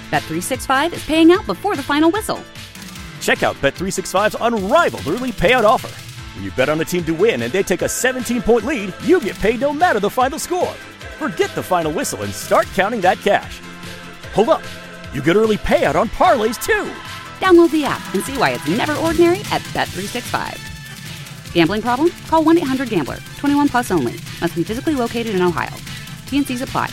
Bet365 is paying out before the final whistle. Check out Bet365's unrivaled early payout offer. When you bet on a team to win and they take a 17-point lead, you get paid no matter the final score. Forget the final whistle and start counting that cash. Hold up. You get early payout on parlays, too. Download the app and see why it's never ordinary at Bet365. Gambling problem? Call 1-800-GAMBLER. 21 plus only. Must be physically located in Ohio. T&Cs apply.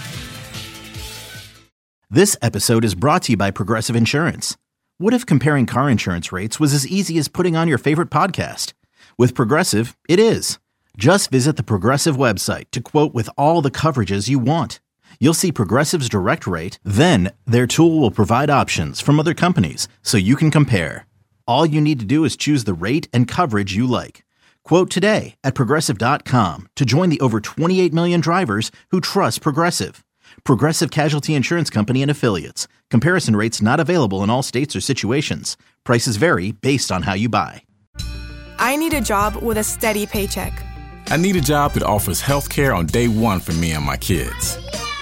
This episode is brought to you by Progressive Insurance. What if comparing car insurance rates was as easy as putting on your favorite podcast? With Progressive, it is. Just visit the Progressive website to quote with all the coverages you want. You'll see Progressive's direct rate, then their tool will provide options from other companies so you can compare. All you need to do is choose the rate and coverage you like. Quote today at Progressive.com to join the over 28 million drivers who trust Progressive. Progressive Casualty Insurance Company and Affiliates. Comparison rates not available in all states or situations. Prices vary based on how you buy. I need a job with a steady paycheck. I need a job that offers health care on day one for me and my kids.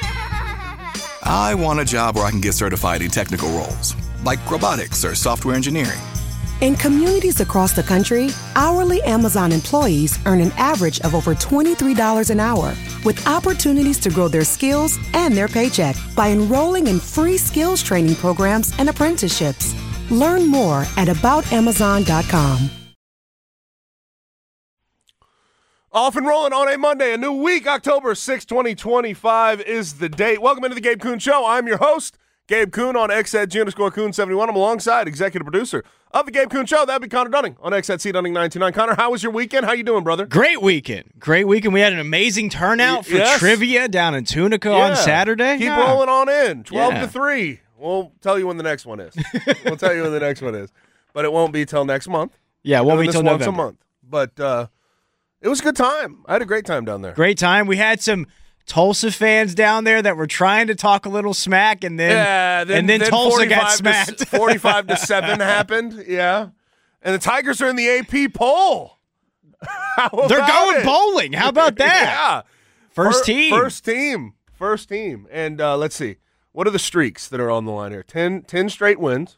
I want a job where I can get certified in technical roles, like robotics or software engineering. In communities across the country, hourly Amazon employees earn an average of over $23 an hour, with opportunities to grow their skills and their paycheck by enrolling in free skills training programs and apprenticeships. Learn more at aboutamazon.com. Off and rolling on a Monday, a new week, October 6, 2025 is the date. Welcome into the Gabe Kuhn Show. I'm your host, Gabe Kuhn on X at G_Kuhn71. I'm alongside executive producer of the Gabe Kuhn Show. That'd be Connor Dunning on X at C Dunning929. Connor, how was your weekend? How you doing, brother? Great weekend. We had an amazing turnout for trivia down in Tunica on Saturday. Keep rolling on in. 12-3. We'll tell you when the next one is. But it won't be till next month. Yeah, it won't be till November. Once a month. But it was a good time. I had a great time down there. Great time. We had some Tulsa fans down there that were trying to talk a little smack, and then Tulsa got smacked. 45-7 happened. Yeah, and the Tigers are in the AP poll. They're going bowling. How about that? Yeah, first team. And let's see, what are the streaks that are on the line here? 10 straight wins,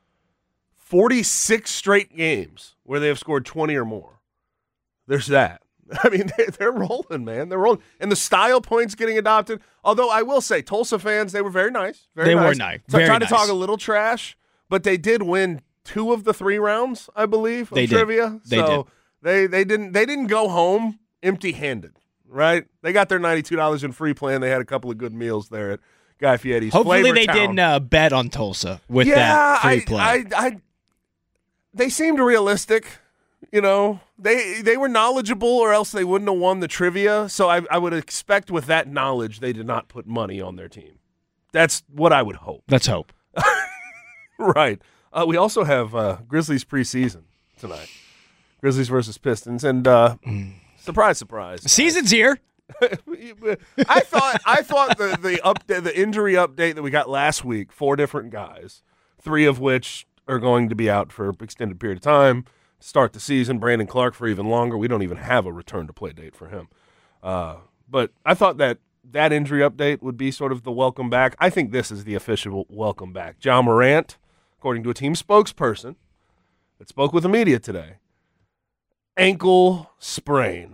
46 straight games where they have scored 20 or more. There's that. I mean, they're rolling, man. They're rolling. And the style point's getting adopted. Although I will say, Tulsa fans, they were very nice. They were nice. Trying to talk a little trash, but they did win 2 of the 3 rounds, I believe, of trivia. They didn't go home empty-handed, right? They got their $92 in free play, and they had a couple of good meals there at Guy Fieri's. Hopefully they didn't bet on Tulsa with that free play. They seemed realistic. You know, they were knowledgeable, or else they wouldn't have won the trivia. So I would expect with that knowledge, they did not put money on their team. That's what I would hope. Let's hope. Right. We also have Grizzlies preseason tonight. Grizzlies versus Pistons, and surprise, season's here. I thought the injury update that we got last week, 4 different guys, 3 of which are going to be out for an extended period of time. Start the season, Brandon Clark for even longer. We don't even have a return-to-play date for him. But I thought that injury update would be sort of the welcome back. I think this is the official welcome back. Ja Morant, according to a team spokesperson that spoke with the media today, ankle sprain.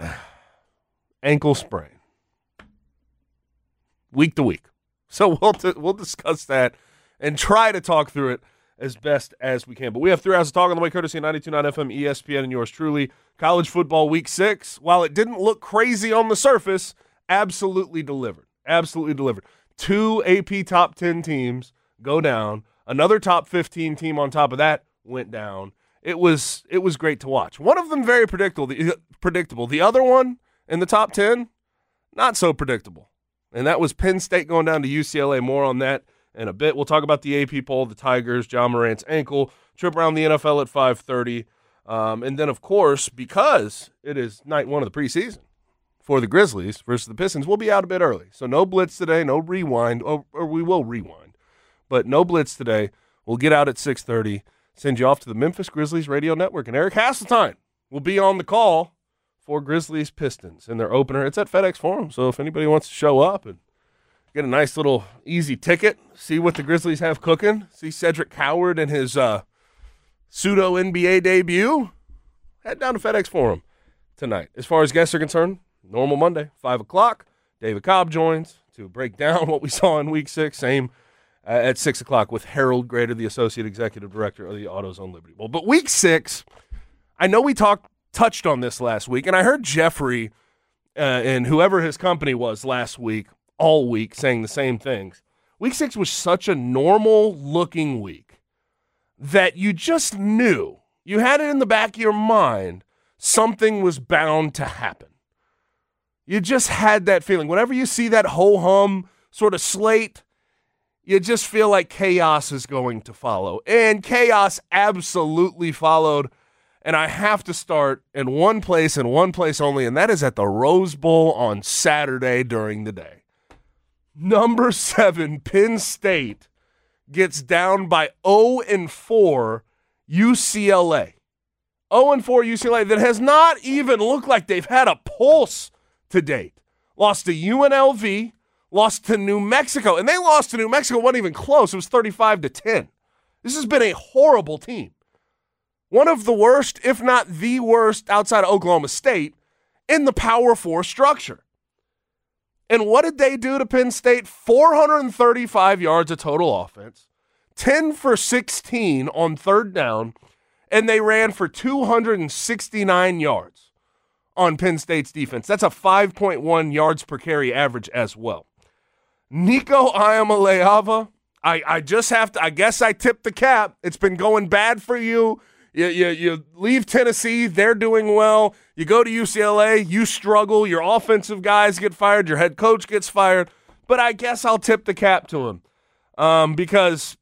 Week to week. So we'll discuss that and try to talk through it as best as we can. But we have 3 hours of talk on the way, courtesy of 92.9 FM, ESPN, and yours truly. College football week 6, while it didn't look crazy on the surface, absolutely delivered. 2 AP top 10 teams go down. Another top 15 team on top of that went down. It was great to watch. One of them very predictable. The other one in the top 10, not so predictable. And that was Penn State going down to UCLA. More on that in a bit. We'll talk about the AP poll, the Tigers, Ja Morant's ankle, trip around the NFL at 5:30. And then, of course, because it is night 1 of the preseason for the Grizzlies versus the Pistons, we'll be out a bit early. So no blitz today, no rewind, or we will rewind. But no blitz today. We'll get out at 6:30, send you off to the Memphis Grizzlies radio network. And Eric Hasseltine will be on the call for Grizzlies Pistons in their opener. It's at FedEx Forum, so if anybody wants to show up and get a nice little easy ticket, see what the Grizzlies have cooking, see Cedric Coward in his pseudo-NBA debut, head down to FedEx Forum tonight. As far as guests are concerned, normal Monday, 5 o'clock. David Cobb joins to break down what we saw in Week 6. Same at 6 o'clock with Harold Grader, the Associate Executive Director of the AutoZone Liberty Bowl. But Week 6, I know we touched on this last week, and I heard Jeffrey and whoever his company was last week, all week, saying the same things. Week 6 was such a normal-looking week that you just knew, you had it in the back of your mind, something was bound to happen. You just had that feeling. Whenever you see that ho-hum sort of slate, you just feel like chaos is going to follow. And chaos absolutely followed. And I have to start in one place and one place only, and that is at the Rose Bowl on Saturday during the day. Number 7, Penn State gets down by 0-4 UCLA. 0-4 UCLA that has not even looked like they've had a pulse to date. Lost to UNLV, lost to New Mexico, and they lost to New Mexico, wasn't even close. It was 35-10. This has been a horrible team. One of the worst, if not the worst, outside of Oklahoma State in the Power 4 structure. And what did they do to Penn State? 435 yards of total offense, 10 for 16 on third down, and they ran for 269 yards on Penn State's defense. That's a 5.1 yards per carry average as well. Nico Iamaleava, I just have to, I guess I tipped the cap. It's been going bad for you. You leave Tennessee, they're doing well. You go to UCLA, you struggle. Your offensive guys get fired. Your head coach gets fired. But I guess I'll tip the cap to him because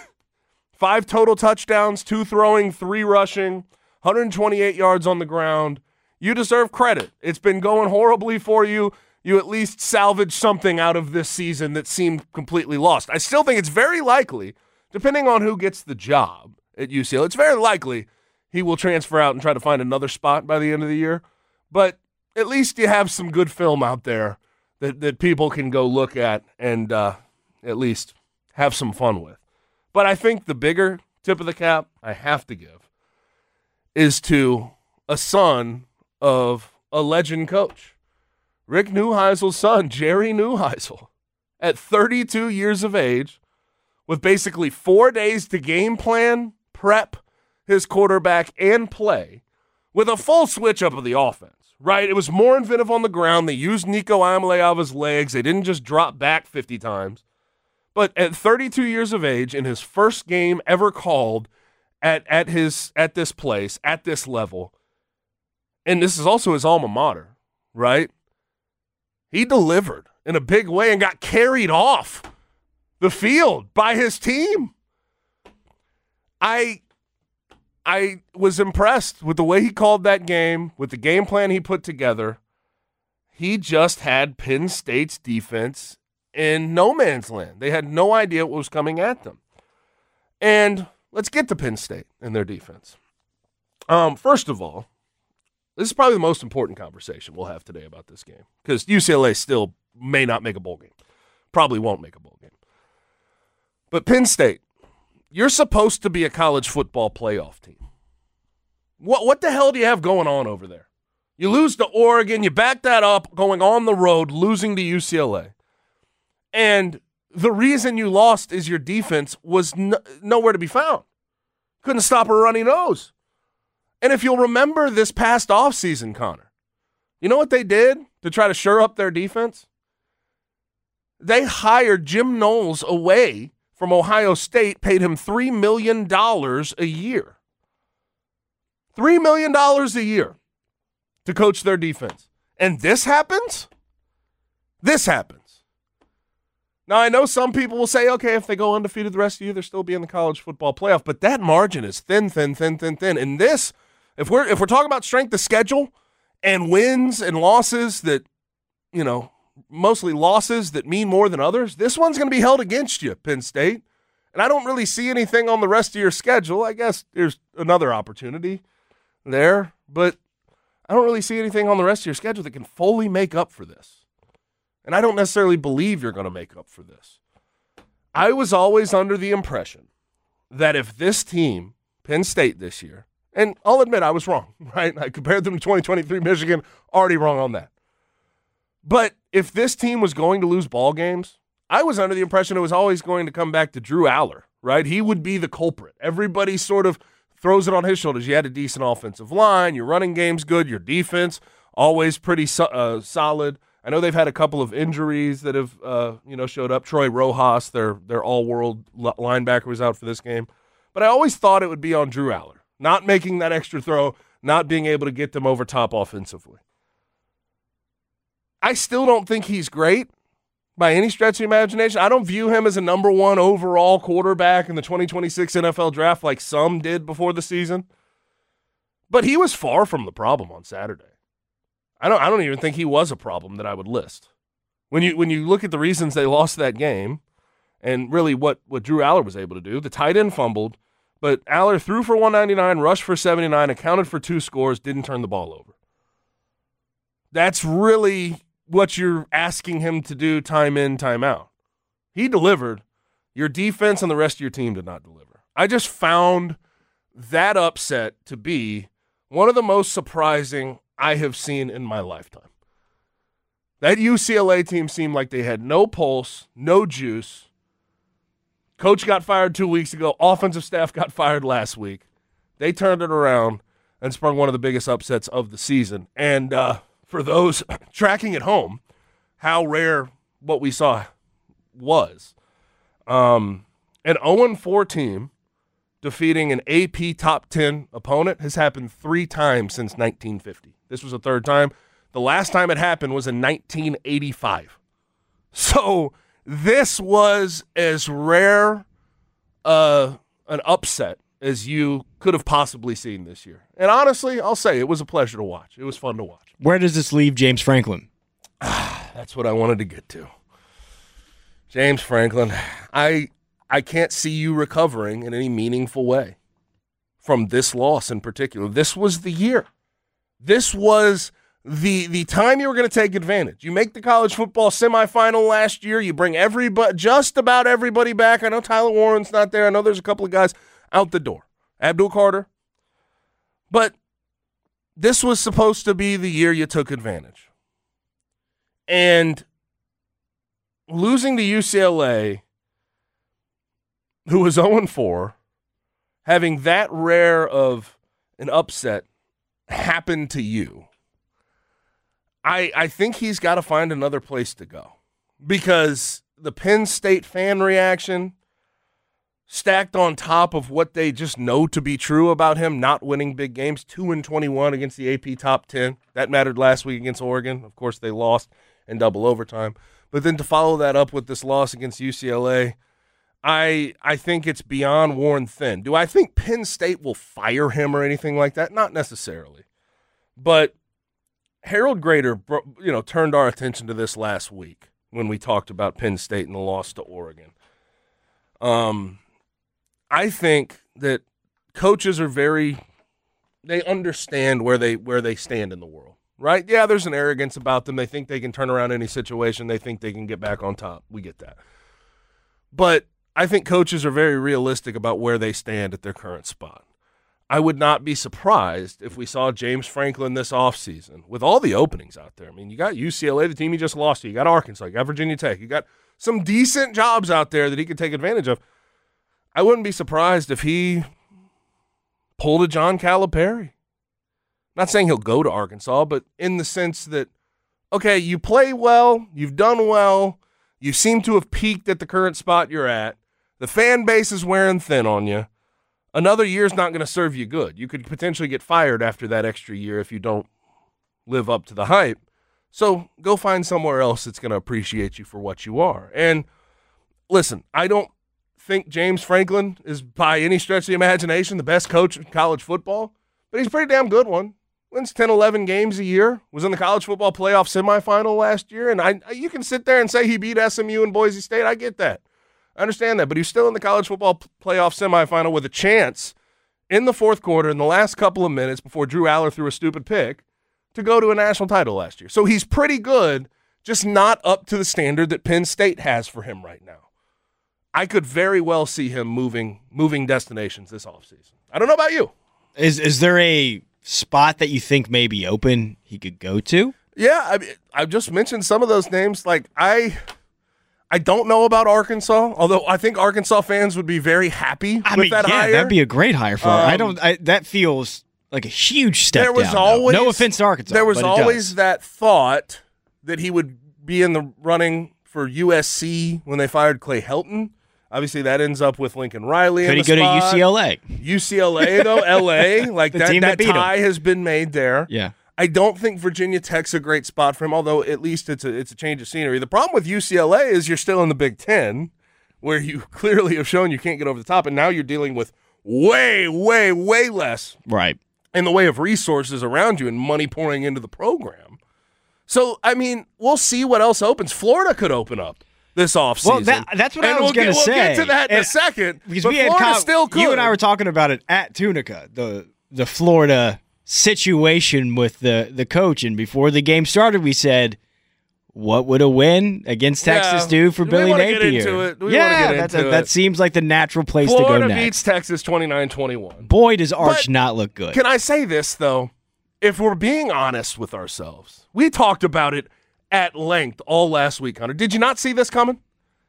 5 total touchdowns, 2 throwing, 3 rushing, 128 yards on the ground. You deserve credit. It's been going horribly for you. You at least salvaged something out of this season that seemed completely lost. I still think it's very likely, depending on who gets the job at UCLA, it's very likely he will transfer out and try to find another spot by the end of the year. But at least you have some good film out there that people can go look at and at least have some fun with. But I think the bigger tip of the cap I have to give is to a son of a legend coach. Rick Neuheisel's son, Jerry Neuheisel, at 32 years of age, with basically 4 days to game plan, prep his quarterback, and play, with a full switch-up of the offense, right? It was more inventive on the ground. They used Nico Iamaleava's legs. They didn't just drop back 50 times. But at 32 years of age, in his first game ever called at this place, at this level, and this is also his alma mater, right? He delivered in a big way and got carried off the field by his team. I was impressed with the way he called that game, with the game plan he put together. He just had Penn State's defense in no man's land. They had no idea what was coming at them. And let's get to Penn State and their defense. First of all, this is probably the most important conversation we'll have today about this game, because UCLA still may not make a bowl game. Probably won't make a bowl game. But Penn State, you're supposed to be a college football playoff team. What the hell do you have going on over there? You lose to Oregon, you back that up, going on the road, losing to UCLA. And the reason you lost is your defense was nowhere to be found. Couldn't stop a runny nose. And if you'll remember this past offseason, Connor, you know what they did to try to shore up their defense? They hired Jim Knowles away from Ohio State, paid him $3 million a year. $3 million a year to coach their defense. And this happens? This happens. Now, I know some people will say, okay, if they go undefeated the rest of the year, they'll still be in the college football playoff. But that margin is thin. And this, if we're talking about strength of schedule and wins and losses that, you know, mostly losses that mean more than others, this one's going to be held against you, Penn State. And I don't really see anything on the rest of your schedule. I guess there's another opportunity there, but I don't really see anything on the rest of your schedule that can fully make up for this. And I don't necessarily believe you're going to make up for this. I was always under the impression that if this team, Penn State this year, and I'll admit I was wrong, right? I compared them to 2023 Michigan, already wrong on that. But if this team was going to lose ball games, I was under the impression it was always going to come back to Drew Aller, right? He would be the culprit. Everybody sort of throws it on his shoulders. You had a decent offensive line. Your running game's good. Your defense, always pretty solid. I know they've had a couple of injuries that have showed up. Troy Rojas, their all-world linebacker, was out for this game. But I always thought it would be on Drew Aller, not making that extra throw, not being able to get them over top offensively. I still don't think he's great by any stretch of the imagination. I don't view him as a number one overall quarterback in the 2026 NFL draft like some did before the season. But he was far from the problem on Saturday. I don't even think he was a problem that I would list. When you look at the reasons they lost that game and really what Drew Aller was able to do, the tight end fumbled, but Aller threw for 199, rushed for 79, accounted for 2 scores, didn't turn the ball over. That's really what you're asking him to do time in, time out. He delivered. Your defense and the rest of your team did not deliver. I just found that upset to be one of the most surprising I have seen in my lifetime. That UCLA team seemed like they had no pulse, no juice. Coach got fired 2 weeks ago. Offensive staff got fired last week. They turned it around and sprung one of the biggest upsets of the season. And for those tracking at home, how rare what we saw was. An 0-4 team defeating an AP top 10 opponent has happened 3 times since 1950. This was the 3rd time. The last time it happened was in 1985. So this was as rare an upset as you could have possibly seen this year. And honestly, I'll say it was a pleasure to watch. It was fun to watch. Where does this leave James Franklin? That's what I wanted to get to. James Franklin, I can't see you recovering in any meaningful way from this loss in particular. This was the year. This was the time you were going to take advantage. You make the college football semifinal last year. You bring just about everybody back. I know Tyler Warren's not there. I know there's a couple of guys out the door. Abdul Carter. But this was supposed to be the year you took advantage. And losing to UCLA, who was 0-4, having that rare of an upset happen to you, I think he's got to find another place to go. Because the Penn State fan reaction, stacked on top of what they just know to be true about him not winning big games, 2-21 against the AP top 10. That mattered last week against Oregon. Of course, they lost in double overtime. But then to follow that up with this loss against UCLA, I think it's beyond worn thin. Do I think Penn State will fire him or anything like that? Not necessarily. But Harold Grader, turned our attention to this last week when we talked about Penn State and the loss to Oregon. I think that coaches are they understand where they stand in the world, right? Yeah, there's an arrogance about them. They think they can turn around any situation. They think they can get back on top. We get that. But I think coaches are very realistic about where they stand at their current spot. I would not be surprised if we saw James Franklin this offseason with all the openings out there. I mean, you got UCLA, the team he just lost to. You got Arkansas. You got Virginia Tech. You got some decent jobs out there that he could take advantage of. I wouldn't be surprised if he pulled a John Calipari. Not saying he'll go to Arkansas, but in the sense that, okay, you play well, you've done well, you seem to have peaked at the current spot you're at. The fan base is wearing thin on you. Another year's not going to serve you good. You could potentially get fired after that extra year if you don't live up to the hype. So go find somewhere else that's going to appreciate you for what you are. And listen, I don't think James Franklin is by any stretch of the imagination the best coach in college football, but he's a pretty damn good one. Wins 10, 11 games a year, was in the college football playoff semifinal last year, and you can sit there and say he beat SMU and Boise State. I get that. I understand that, but he's still in the college football playoff semifinal with a chance in the fourth quarter in the last couple of minutes before Drew Aller threw a stupid pick to go to a national title last year. So he's pretty good just not up to the standard that Penn State has for him right now. I could very well see him moving destinations this offseason. I don't know about you. Is there a spot that you think may be open he could go to? Yeah, I've just mentioned some of those names. Like I don't know about Arkansas, although I think Arkansas fans would be very happy with that hire. That'd be a great hire for him. That feels like a huge step down. No offense to Arkansas. There was always that thought that he would be in the running for USC when they fired Clay Helton. Obviously, that ends up with Lincoln Riley. Could he go to UCLA? UCLA, though, LA, like that tie has been made there. Yeah. I don't think Virginia Tech's a great spot for him, although at least it's a change of scenery. The problem with UCLA is you're still in the Big Ten, where you clearly have shown you can't get over the top, and now you're dealing with way, way, way less in the way of resources around you and money pouring into the program. So, I mean, we'll see what else opens. Florida could open up this offseason. Well, that's what I was going to say. We'll get to that in a second, because but Florida still could. You and I were talking about it at Tunica, the Florida situation with the coach, and before the game started, we said, what would a win against Texas do for Billy Napier? That seems like the natural place to go next. Florida beats Texas 29-21. Boy, does Arch not look good. Can I say this, though? If we're being honest with ourselves, we talked about it at length all last week, Hunter. Did you not see this coming?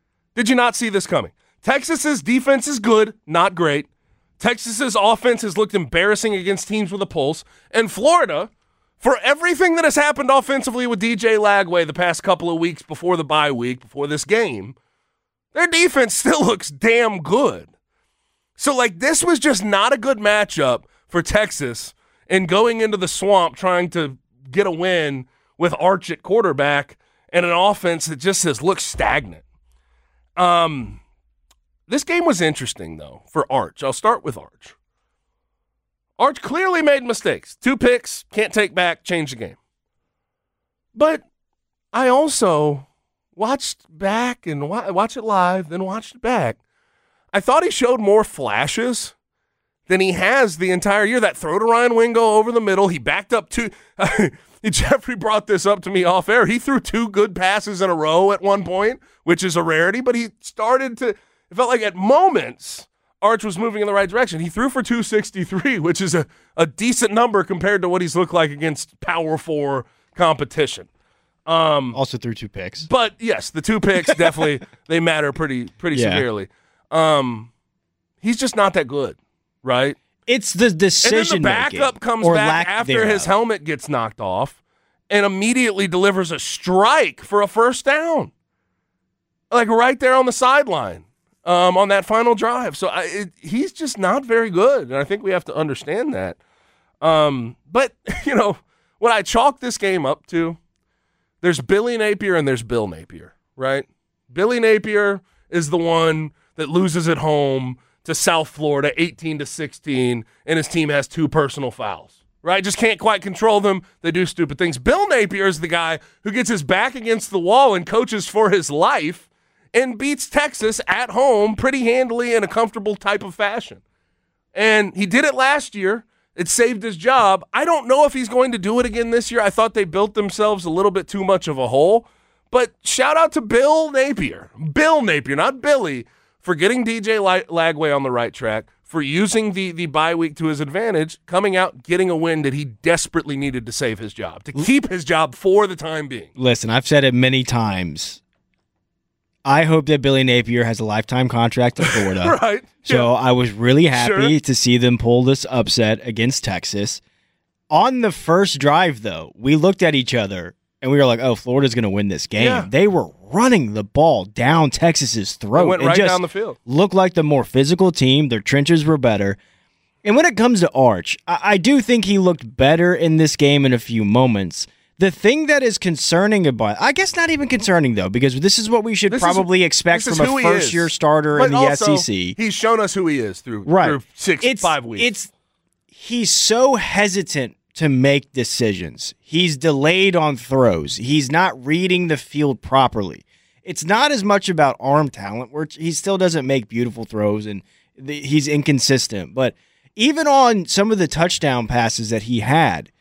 Texas's defense is good, not great. Texas's offense has looked embarrassing against teams with a pulse. And Florida, for everything that has happened offensively with DJ Lagway the past couple of weeks before the bye week, before this game, their defense still looks damn good. So, this was just not a good matchup for Texas and going into the swamp trying to get a win with Arch at quarterback and an offense that just looks stagnant. This game was interesting, though, for Arch. I'll start with Arch. Arch clearly made mistakes. 2 picks, can't take back, change the game. But I also watched back and watched it live, then watched it back. I thought he showed more flashes than he has the entire year. That throw to Ryan Wingo over the middle, he backed up 2. Jeffrey brought this up to me off air. He threw 2 good passes in a row at one point, which is a rarity, but he started to, it felt like at moments, Arch was moving in the right direction. He threw for 263, which is a decent number compared to what he's looked like against Power 4 competition. Also threw 2 picks. But, yes, the 2 picks definitely, they matter pretty severely. He's just not that good, right? It's the decision. And then the backup comes back after his helmet gets knocked off and immediately delivers a strike for a first down. Right there on the sideline on that final drive. So he's just not very good, and I think we have to understand that. But, what I chalk this game up to, there's Billy Napier and there's Bill Napier, right? Billy Napier is the one that loses at home to South Florida 18-16, and his team has 2 personal fouls, right? Just can't quite control them. They do stupid things. Bill Napier is the guy who gets his back against the wall and coaches for his life and beats Texas at home pretty handily in a comfortable type of fashion. And he did it last year. It saved his job. I don't know if he's going to do it again this year. I thought they built themselves a little bit too much of a hole. But shout out to Bill Napier. Bill Napier, not Billy, for getting DJ Lagway on the right track, for using the bye week to his advantage, coming out, getting a win that he desperately needed to save his job, to keep his job for the time being. Listen, I've said it many times. I hope that Billy Napier has a lifetime contract in Florida. Right. So I was really happy to see them pull this upset against Texas. On the first drive, though, we looked at each other and we were like, oh, Florida's going to win this game. Yeah. They were running the ball down Texas's throat. It went right down the field. Looked like the more physical team. Their trenches were better. And when it comes to Arch, I do think he looked better in this game in a few moments. The thing that is concerning about, I guess not even concerning, though, because this is what we should probably expect from a first-year starter in the SEC. He's shown us who he is through 5 weeks. He's so hesitant to make decisions. He's delayed on throws. He's not reading the field properly. It's not as much about arm talent, where he still doesn't make beautiful throws, and he's inconsistent. But even on some of the touchdown passes that he had,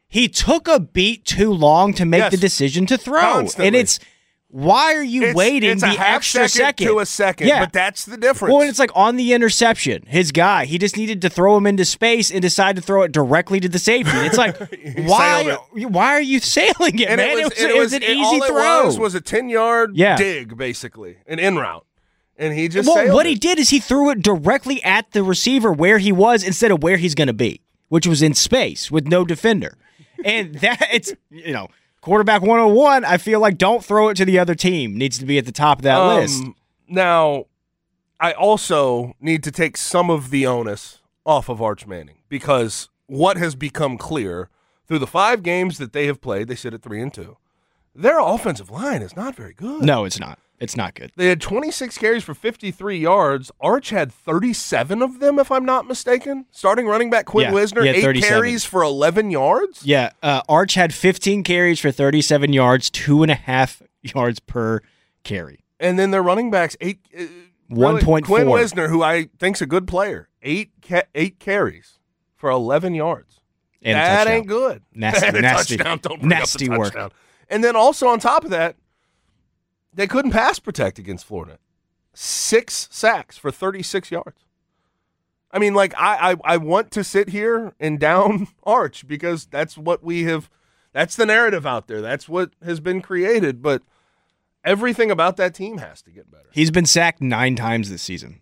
he took a beat too long to make Yes. the decision to throw. Constantly. And it's, why are you waiting it's the a half extra second to a second, Yeah. but that's the difference. Well, and it's like on the interception, his guy, he just needed to throw him into space and decided to throw it directly to the safety. It's like, why are you sailing it, and man? it was an easy all throw. It was a 10-yard Yeah. dig, basically, an in route. And he just Well, sailed what it. he did is he threw it directly at the receiver where he was instead of where he's going to be, which was in space with no defender. And that it's, quarterback 101, I feel like don't throw it to the other team. Needs to be at the top of that list. Now, I also need to take some of the onus off of Arch Manning because what has become clear through the 5 games that they have played, they sit at 3-2. Their offensive line is not very good. No, it's not. It's not good. They had 26 carries for 53 yards. Arch had 37 of them, if I'm not mistaken. Starting running back Quinn Wisner, 8 carries for 11 yards. Yeah, Arch had 15 carries for 37 yards, 2.5 yards per carry. And then their running backs, 1.4. Quinn Wisner, who I think's a good player, 8 carries for 11 yards. And that ain't good. Nasty, and a nasty, touchdown. Don't bring nasty up the work. touchdown. And then also on top of that, they couldn't pass protect against Florida. 6 sacks for 36 yards. I mean, like, I want to sit here and down Arch because that's what we have. That's the narrative out there. That's what has been created. But everything about that team has to get better. He's been sacked 9 times this season.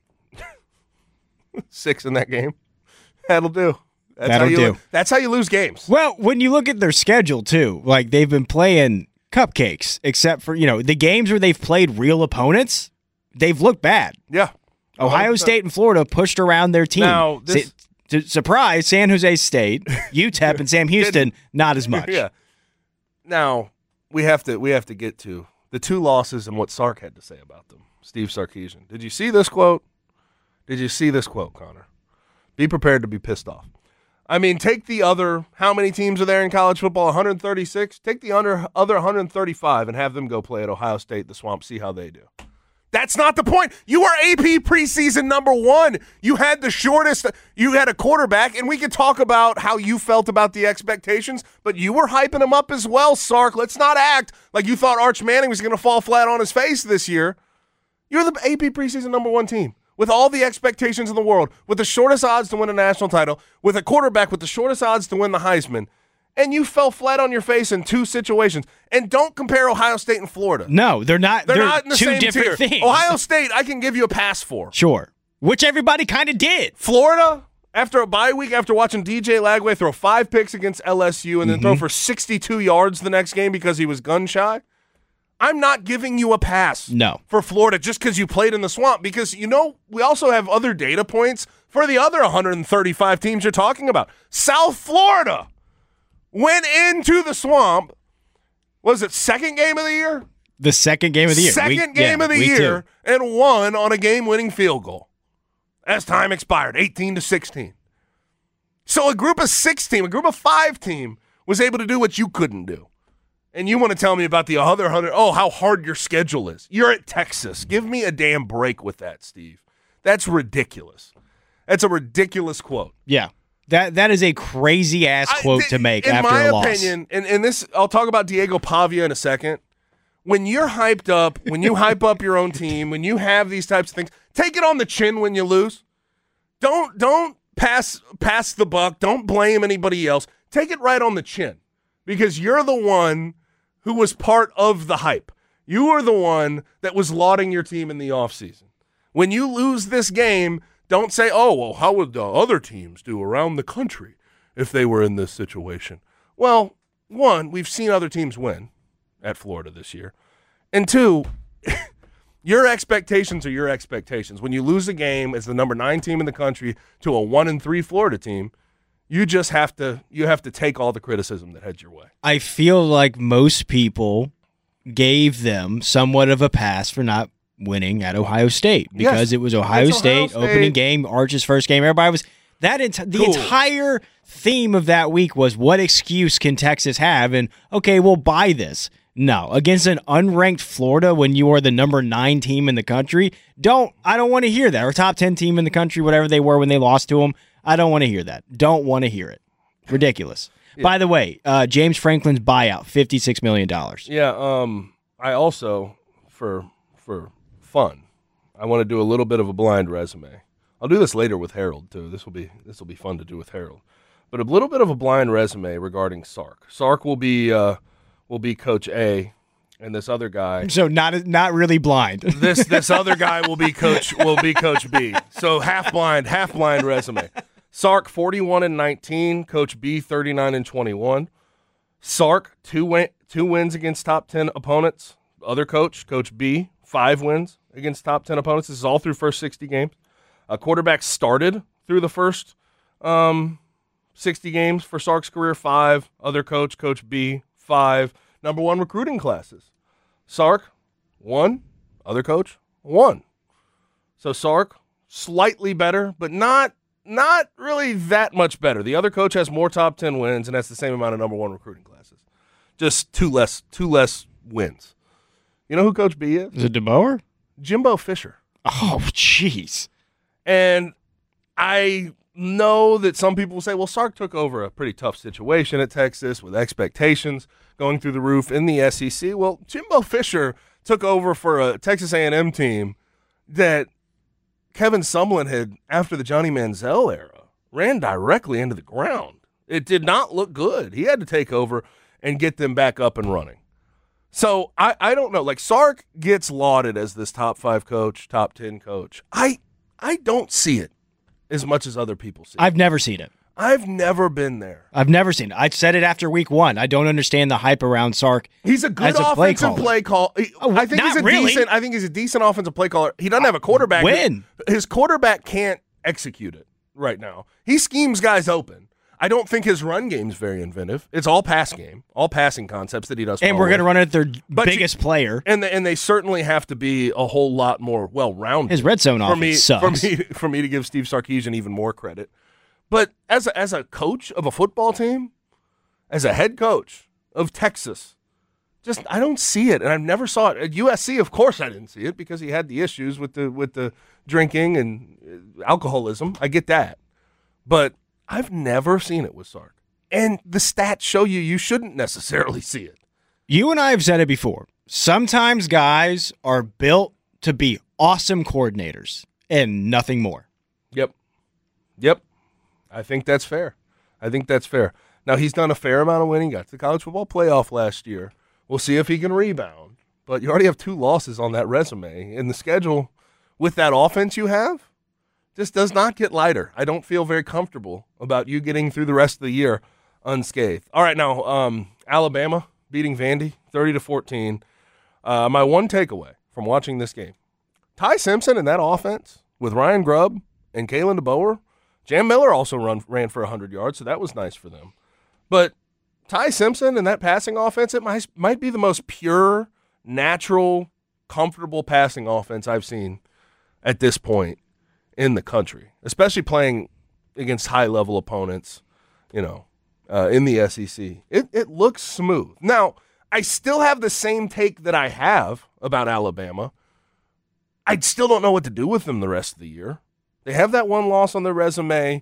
6 in that game. That'll do. That'll do. That's how you lose games. Well, when you look at their schedule, too, like they've been playing cupcakes, except for, the games where they've played real opponents, they've looked bad. Yeah. Ohio State and Florida pushed around their team. Now, surprise, San Jose State, UTEP, and Sam Houston, not as much. Yeah. Now, we have to get to the 2 losses and what Sark had to say about them. Steve Sarkisian. Did you see this quote? Connor? Be prepared to be pissed off. I mean, take the other, how many teams are there in college football? 136? Take the other 135 and have them go play at Ohio State, the Swamp, see how they do. That's not the point. You were AP preseason number 1. You had the shortest, you had a quarterback, and we could talk about how you felt about the expectations, but you were hyping him up as well, Sark. Let's not act like you thought Arch Manning was going to fall flat on his face this year. You're the AP preseason number 1 team. With all the expectations in the world, with the shortest odds to win a national title, with a quarterback with the shortest odds to win the Heisman, and you fell flat on your face in 2 situations. And don't compare Ohio State and Florida. No, they're not. They're not in the 2 same different tier. things. Ohio State, I can give you a pass for. Sure. Which everybody kind of did. Florida, after a bye week, after watching DJ Lagway throw 5 picks against LSU and then throw for 62 yards the next game because he was gun shy, I'm not giving you a pass for Florida just because you played in the Swamp because, we also have other data points for the other 135 teams you're talking about. South Florida went into the Swamp, was it second game of the year? The second game of the year. Second game of the year and won on a game-winning field goal as time expired, 18-16. So a group of 6 team, a group of 5 team was able to do what you couldn't do. And you want to tell me about the other 100, how hard your schedule is. You're at Texas. Give me a damn break with that, Steve. That's ridiculous. That's a ridiculous quote. Yeah. That is a crazy-ass quote to make after a loss. In my opinion, and this, I'll talk about Diego Pavia in a second. When you're hyped up, when you hype up your own team, when you have these types of things, take it on the chin when you lose. Don't pass the buck. Don't blame anybody else. Take it right on the chin because you're the one who was part of the hype. You were the one that was lauding your team in the offseason. When you lose this game, don't say, how would the other teams do around the country if they were in this situation? Well, 1, we've seen other teams win at Florida this year. And 2, your expectations are your expectations. When you lose a game as the number 9 team in the country to a 1-3 Florida team, you just have to take all the criticism that heads your way. I feel like most people gave them somewhat of a pass for not winning at Ohio State because it was Ohio State opening game, Arch's first game. Everybody was the entire theme of that week was what excuse can Texas have? And okay, we'll buy this. No, against an unranked Florida when you are the number 9 team in the country, I don't want to hear that. Or top 10 team in the country, whatever they were when they lost to them. I don't want to hear that. Don't want to hear it. Ridiculous. By the way, James Franklin's buyout, $56 million. Yeah, I also, for fun, I want to do a little bit of a blind resume. I'll do this later with Harold, too. This will be fun to do with Harold. But a little bit of a blind resume regarding Sark. Sark will be Coach A, and this other guy. So not really blind. This other guy will be Coach B. So half blind resume. Sark 41-19, Coach B 39-21. Sark 2 wins against top 10 opponents. Other Coach B 5 wins against top 10 opponents. This is all through first 60 games. Quarterback started through the first 60 games for Sark's career, 5. Other Coach B 5. Number 1 recruiting classes. Sark 1. Other coach 1. So Sark slightly better, but not really that much better. The other coach has more top 10 wins and has the same amount of number 1 recruiting classes. Just two less wins. You know who Coach B is? Is it DeBoer? Jimbo Fisher. Oh, jeez. And I know that some people will say, well, Sark took over a pretty tough situation at Texas with expectations going through the roof in the SEC. Well, Jimbo Fisher took over for a Texas A&M team that Kevin Sumlin had, after the Johnny Manziel era, ran directly into the ground. It did not look good. He had to take over and get them back up and running. So I don't know. Like, Sark gets lauded as this top 5 coach, top 10 coach. I don't see it as much as other people see it. I've never seen it. I've never been there. I've never seen it. I said it after week 1. I don't understand the hype around Sark. He's a good offensive play call. I think he's a decent offensive play caller. He doesn't have a quarterback. His quarterback can't execute it right now. He schemes guys open. I don't think his run game's very inventive. It's all pass game, all passing concepts that he does. And we're going to run it at their biggest player. And they certainly have to be a whole lot more well-rounded. His red zone offense sucks. For me to give Steve Sarkisian even more credit. But as a coach of a football team, as a head coach of Texas, just I don't see it, and I never saw it. At USC, of course I didn't see it because he had the issues with the drinking and alcoholism. I get that. But I've never seen it with Sark. And the stats show you shouldn't necessarily see it. You and I have said it before. Sometimes guys are built to be awesome coordinators and nothing more. Yep. I think that's fair. Now, he's done a fair amount of winning. Got to the college football playoff last year. We'll see if he can rebound. But you already have 2 losses on that resume. And the schedule with that offense you have just does not get lighter. I don't feel very comfortable about you getting through the rest of the year unscathed. All right, now, Alabama beating Vandy 30-14. My one takeaway from watching this game, Ty Simpson and that offense with Ryan Grubb and Kalen DeBoer. Jam Miller also ran for 100 yards, so that was nice for them. But Ty Simpson and that passing offense, it might be the most pure, natural, comfortable passing offense I've seen at this point in the country, especially playing against high-level opponents, in the SEC. It looks smooth. Now, I still have the same take that I have about Alabama. I still don't know what to do with them the rest of the year. They have that 1 loss on their resume.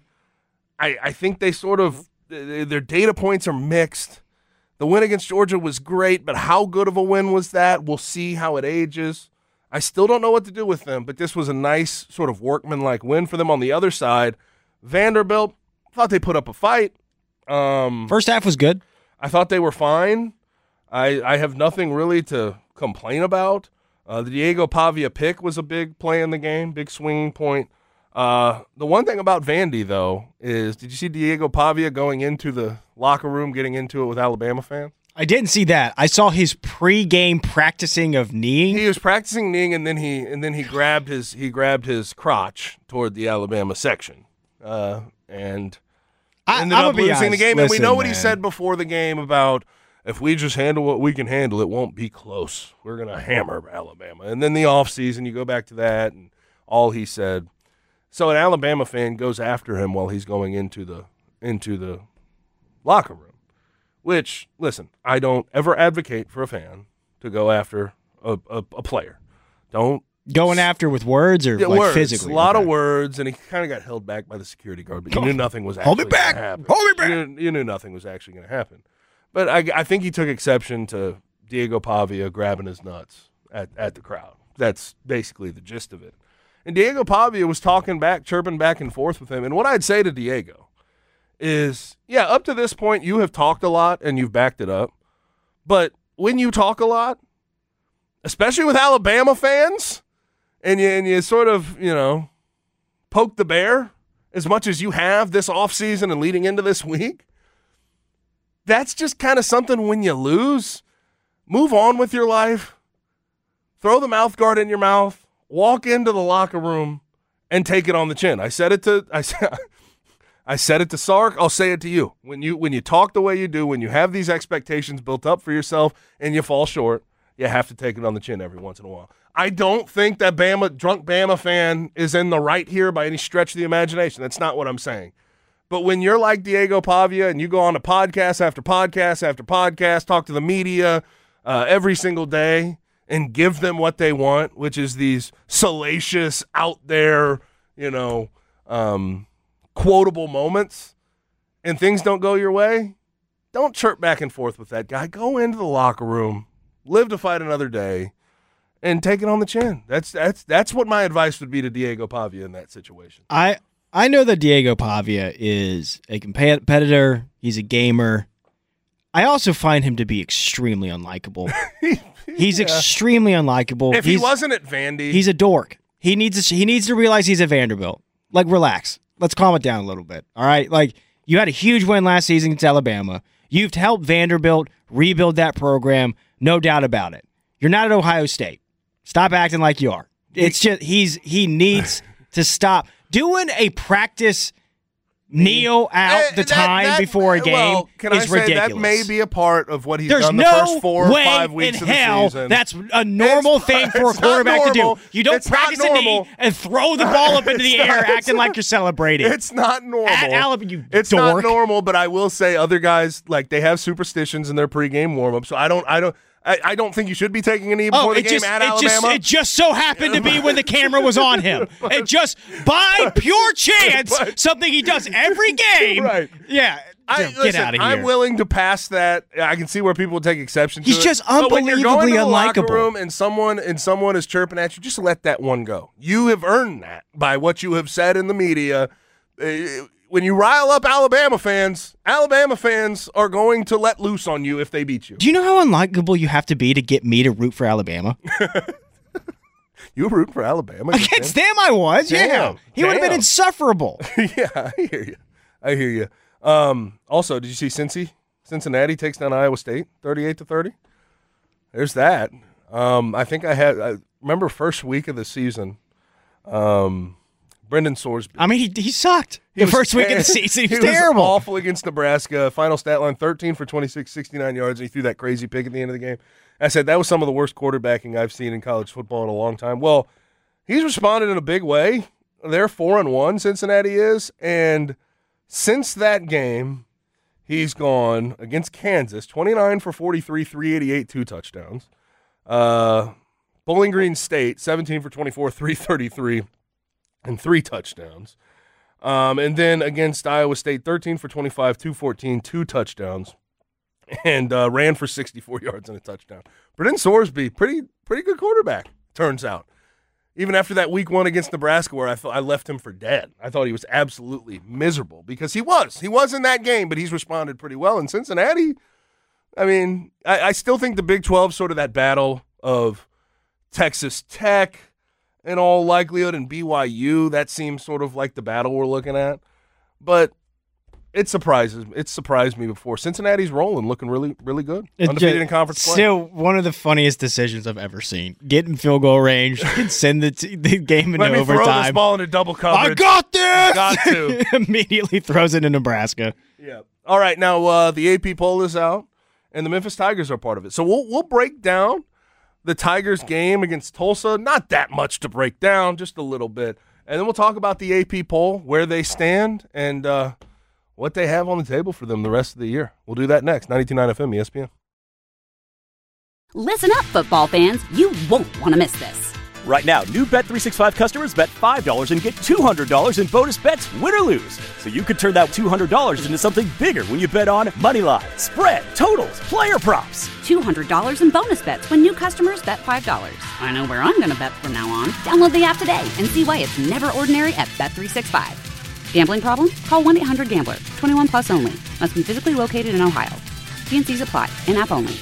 I think they their data points are mixed. The win against Georgia was great, but how good of a win was that? We'll see how it ages. I still don't know what to do with them, but this was a nice sort of workmanlike win for them. On the other side, Vanderbilt, thought they put up a fight. First half was good. I thought they were fine. I have nothing really to complain about. The Diego Pavia pick was a big play in the game, big swinging point. The one thing about Vandy, though, is did you see Diego Pavia going into the locker room, getting into it with Alabama fans? I didn't see that. I saw his pregame practicing of kneeing. He was practicing kneeing, and then he grabbed his crotch toward the Alabama section, and ended up losing the game. And we know what he said before the game about if we just handle what we can handle, it won't be close. We're gonna hammer Alabama. And then the offseason, you go back to that, and all he said. So an Alabama fan goes after him while he's going into the locker room. Which, listen, I don't ever advocate for a fan to go after a player. Don't Going after with words or like words, physically? A lot of words, and he kind of got held back by the security guard, but you knew nothing was actually going to happen. Hold me back! You knew nothing was actually going to happen. But I think he took exception to Diego Pavia grabbing his nuts at the crowd. That's basically the gist of it. And Diego Pavia was talking back, chirping back and forth with him. And what I'd say to Diego is, yeah, up to this point, you have talked a lot and you've backed it up. But when you talk a lot, especially with Alabama fans, and you sort of, poke the bear as much as you have this offseason and leading into this week, that's just kind of something when you lose, move on with your life, throw the mouth guard in your mouth, walk into the locker room, and take it on the chin. I said it to Sark. I'll say it to you. When you talk the way you do, when you have these expectations built up for yourself and you fall short, you have to take it on the chin every once in a while. I don't think that drunk Bama fan is in the right here by any stretch of the imagination. That's not what I'm saying. But when you're like Diego Pavia and you go on to podcast after podcast after podcast, talk to the media every single day and give them what they want, which is these salacious, out there, quotable moments, and things don't go your way, don't chirp back and forth with that guy. Go into the locker room, live to fight another day, and take it on the chin. That's what my advice would be to Diego Pavia in that situation. I know that Diego Pavia is a competitor. He's a gamer. I also find him to be extremely unlikable. He's extremely unlikable. If he wasn't at Vandy, he's a dork. He needs to realize he's at Vanderbilt. Like, relax. Let's calm it down a little bit. All right? Like, you had a huge win last season against Alabama. You've helped Vanderbilt rebuild that program, no doubt about it. You're not at Ohio State. Stop acting like you are. It's just he needs to stop doing a practice kneel out the time before a game is ridiculous. That may be a part of what he's done the first 4 or 5 weeks of the season. That's a normal thing for a quarterback to do. You don't practice a knee and throw the ball up into the air acting like you're celebrating. It's not normal. At Alabama, you it's dork. Not normal, but I will say other guys, like, they have superstitions in their pregame warm-up, so I don't think you should be taking a knee before the game at Alabama. It just so happened to be when the camera was on him. It just, by pure chance, something he does every game. Right. Yeah. Get out of here. I'm willing to pass that. I can see where people would take exception to it. He's just unbelievably unbelievably unlikable. But when you're going to the locker unlikable. room and someone is chirping at you, just let that one go. You have earned that by what you have said in the media. When you rile up Alabama fans are going to let loose on you if they beat you. Do you know how unlikable you have to be to get me to root for Alabama? You were rooting for Alabama? Against them I was, yeah. He would have been insufferable. Yeah, I hear you. Also, did you see Cincinnati takes down Iowa State 38-30? There's that. I remember first week of the season, Brendan Sorsby. I mean, he sucked. The first week of the season, he was He terrible. was awful against Nebraska. Final stat line, 13 for 26, 69 yards, and he threw that crazy pick at the end of the game. I said that was some of the worst quarterbacking I've seen in college football in a long time. Well, he's responded in a big way. They're 4-1, Cincinnati is, and since that game, he's gone against Kansas, 29 for 43, 388, 2 touchdowns. Bowling Green State, 17 for 24, 333, and 3 touchdowns. And then against Iowa State, 13 for 25, 214, 2 touchdowns, and ran for 64 yards and a touchdown. Brendan Sorsby, pretty good quarterback, turns out. Even after that week 1 against Nebraska where I left him for dead. I thought he was absolutely miserable because he was. He was in that game, but he's responded pretty well. In Cincinnati, I mean, I still think the Big 12 sort of that battle of Texas Tech in all likelihood and BYU, that seems sort of like the battle we're looking at. But it surprised me before. Cincinnati's rolling, looking really, really good. Undefeated in conference play. Still one of the funniest decisions I've ever seen. Get in field goal range and send the game into overtime. Let me throw this ball into double coverage. I got this! Got to. Immediately throws it in Nebraska. Yeah. All right, now the AP poll is out, and the Memphis Tigers are part of it. So we'll break down the Tigers game against Tulsa. Not that much to break down, just a little bit. And then we'll talk about the AP poll, where they stand, and what they have on the table for them the rest of the year. We'll do that next. 92.9 FM, ESPN. Listen up, football fans. You won't want to miss this. Right now, new Bet365 customers bet $5 and get $200 in bonus bets, win or lose. So you could turn that $200 into something bigger when you bet on money line, spread, totals, player props. $200 in bonus bets when new customers bet $5. I know where I'm going to bet from now on. Download the app today and see why it's never ordinary at Bet365. Gambling problem? Call 1-800-GAMBLER. 21 plus only. Must be physically located in Ohio. T&Cs apply. In-app only.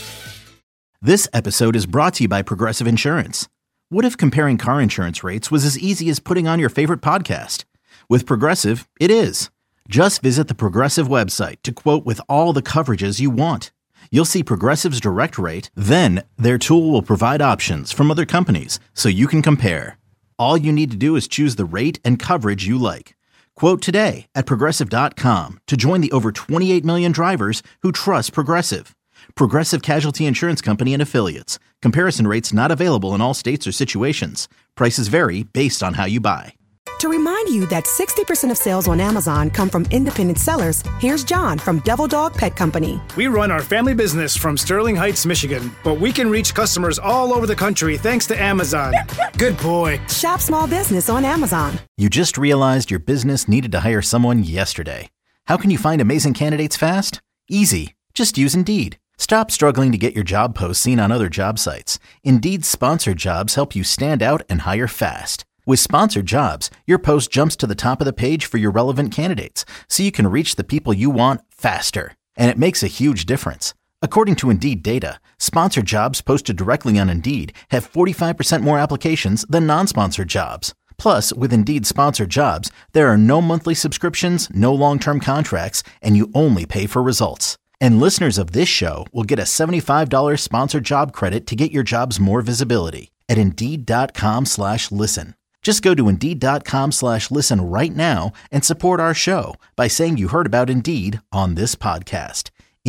This episode is brought to you by Progressive Insurance. What if comparing car insurance rates was as easy as putting on your favorite podcast? With Progressive, it is. Just visit the Progressive website to quote with all the coverages you want. You'll see Progressive's direct rate, then their tool will provide options from other companies so you can compare. All you need to do is choose the rate and coverage you like. Quote today at Progressive.com to join the over 28 million drivers who trust Progressive. Progressive Casualty Insurance Company and Affiliates. Comparison rates not available in all states or situations. Prices vary based on how you buy. To remind you that 60% of sales on Amazon come from independent sellers, here's John from Devil Dog Pet Company. We run our family business from Sterling Heights, Michigan, but we can reach customers all over the country thanks to Amazon. Good boy. Shop small business on Amazon. You just realized your business needed to hire someone yesterday. How can you find amazing candidates fast? Easy. Just use Indeed. Stop struggling to get your job posts seen on other job sites. Indeed's sponsored jobs help you stand out and hire fast. With sponsored jobs, your post jumps to the top of the page for your relevant candidates, so you can reach the people you want faster. And it makes a huge difference. According to Indeed data, sponsored jobs posted directly on Indeed have 45% more applications than non-sponsored jobs. Plus, with Indeed sponsored jobs, there are no monthly subscriptions, no long-term contracts, and you only pay for results. And listeners of this show will get a $75 sponsored job credit to get your jobs more visibility at Indeed.com/listen. Just go to Indeed.com/listen right now and support our show by saying you heard about Indeed on this podcast.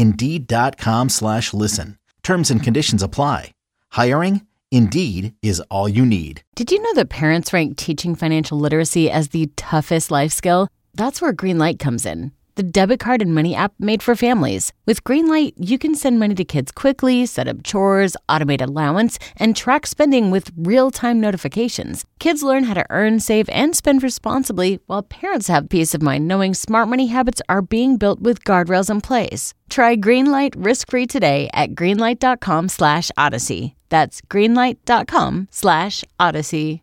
Indeed.com/listen. Terms and conditions apply. Hiring? Indeed is all you need. Did you know that parents rank teaching financial literacy as the toughest life skill? That's where Greenlight comes in. The debit card and money app made for families. With Greenlight, you can send money to kids quickly, set up chores, automate allowance, and track spending with real-time notifications. Kids learn how to earn, save, and spend responsibly, while parents have peace of mind knowing smart money habits are being built with guardrails in place. Try Greenlight risk-free today at greenlight.com/odyssey. That's greenlight.com/odyssey.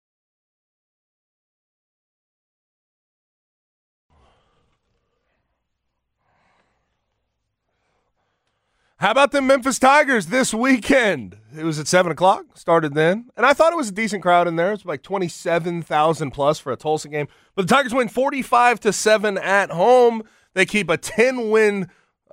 How about the Memphis Tigers this weekend? It was at 7 o'clock, started then. And I thought it was a decent crowd in there. It was like 27,000 plus for a Tulsa game. But the Tigers win 45-7 at home. They keep a 10-game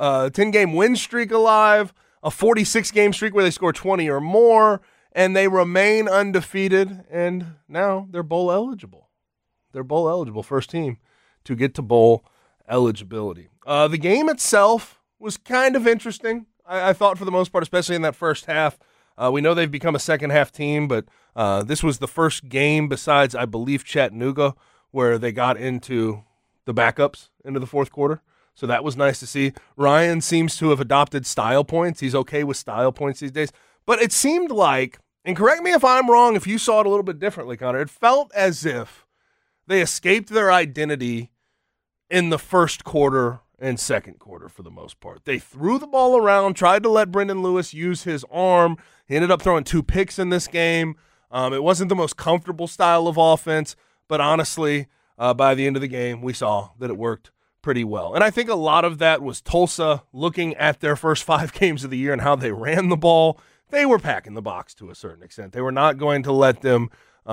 win streak alive, a 46-game streak where they score 20 or more, and they remain undefeated. And now they're bowl eligible. They're bowl eligible, first team to get to bowl eligibility. The game itself was kind of interesting. I thought for the most part, especially in that first half. We know they've become a second-half team, but this was the first game besides, I believe, Chattanooga, where they got into the backups into the fourth quarter. So that was nice to see. Ryan seems to have adopted style points. He's okay with style points these days. But it seemed like, and correct me if I'm wrong, if you saw it a little bit differently, Connor, it felt as if they escaped their identity in the first quarter and second quarter for the most part. They threw the ball around, tried to let Brendan Lewis use his arm. He ended up throwing 2 picks in this game. It wasn't the most comfortable style of offense, but honestly, by the end of the game, we saw that it worked pretty well. And I think a lot of that was Tulsa looking at their first 5 games of the year and how they ran the ball. They were packing the box to a certain extent. They were not going to let them,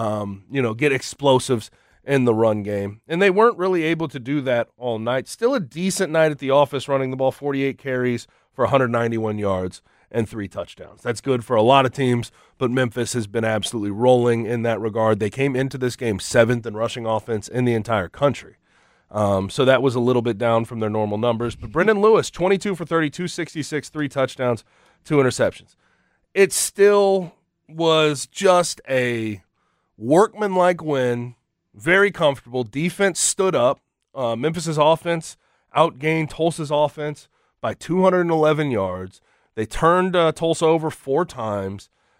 get explosives in the run game. And they weren't really able to do that all night. Still a decent night at the office running the ball, 48 carries for 191 yards and 3 touchdowns. That's good for a lot of teams, but Memphis has been absolutely rolling in that regard. They came into this game 7th in rushing offense in the entire country. So that was a little bit down from their normal numbers. But Brendan Lewis, 22 for 30, 266, 3 touchdowns, 2 interceptions. It still was just a workmanlike win. Very comfortable. Defense stood up. Memphis's offense outgained Tulsa's offense by 211 yards. They turned Tulsa over 4 times,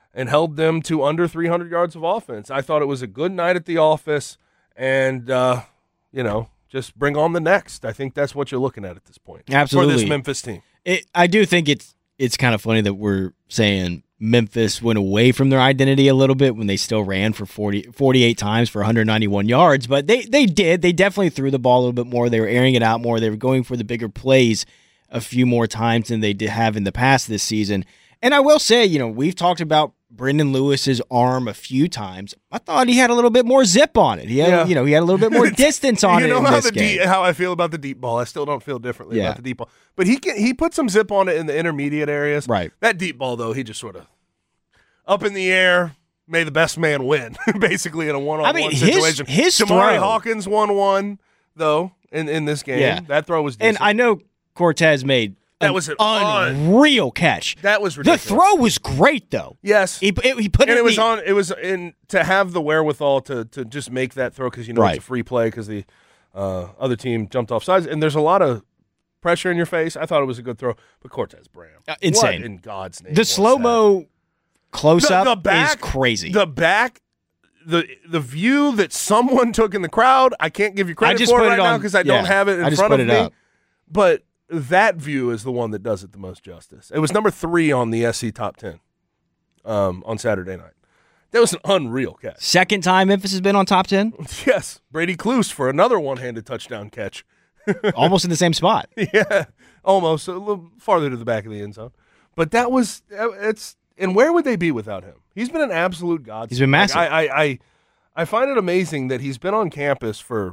and held them to under 300 yards of offense. I thought it was a good night at the office, and, just bring on the next. I think that's what you're looking at this point. Absolutely. For this Memphis team. I do think it's kind of funny that we're saying Memphis went away from their identity a little bit when they still ran for 48 times for 191 yards, but they did. They definitely threw the ball a little bit more. They were airing it out more. They were going for the bigger plays a few more times than they did have in the past this season. And I will say, we've talked about Brendan Lewis's arm a few times. I thought he had a little bit more zip on it. He had, he had a little bit more distance on it in this game. How I feel about the deep ball. I still don't feel differently about the deep ball. But he put some zip on it in the intermediate areas. Right. That deep ball, though, he just sort of up in the air, may the best man win, basically in a one-on-one situation. His Jamari throw. Hawkins won one, though, in this game. Yeah. That throw was decent. And I know Cortez made that was an unreal catch. That was ridiculous. The throw was great, though. Yes, he put and it was on. It was in to have the wherewithal to just make that throw because right. It's a free play because the other team jumped off sides and there's a lot of pressure in your face. I thought it was a good throw, but Cortez Bram, insane what in God's name. The slow mo close up is crazy. The back. The view that someone took in the crowd, I can't give you credit for it right now because I don't have it in front of me. But that view is the one that does it the most justice. It was number 3 on the SC Top 10 on Saturday night. That was an unreal catch. Second time Memphis has been on Top 10? Yes. Brady Cluse for another one-handed touchdown catch. Almost in the same spot. Yeah, almost. A little farther to the back of the end zone. But that was – and where would they be without him? He's been an absolute godsend. He's been massive. I find it amazing that he's been on campus for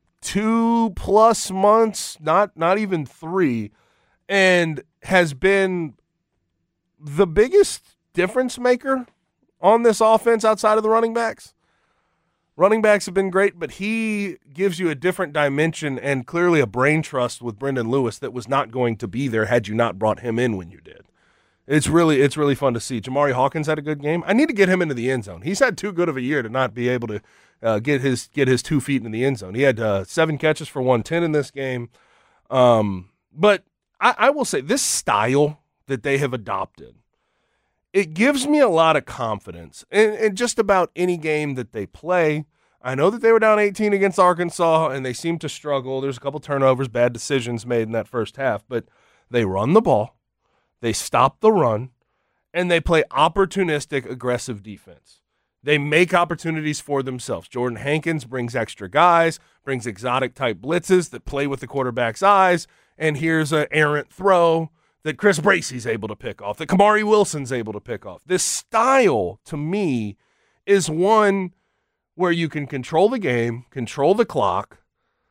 2+ months, not even 3, and has been the biggest difference maker on this offense outside of the running backs. Running backs have been great, but he gives you a different dimension and clearly a brain trust with Brendan Lewis that was not going to be there had you not brought him in when you did. It's really fun to see. Jamari Hawkins had a good game. I need to get him into the end zone. He's had too good of a year to not be able to get his 2 feet in the end zone. He had 7 catches for 110 in this game. But I will say this style that they have adopted, it gives me a lot of confidence in just about any game that they play. I know that they were down 18 against Arkansas, and they seem to struggle. There's a couple turnovers, bad decisions made in that first half, but they run the ball. They stop the run, and they play opportunistic, aggressive defense. They make opportunities for themselves. Jordan Hankins brings extra guys, brings exotic-type blitzes that play with the quarterback's eyes, and here's an errant throw that Chris Bracey's able to pick off, that Kamari Wilson's able to pick off. This style, to me, is one where you can control the game, control the clock,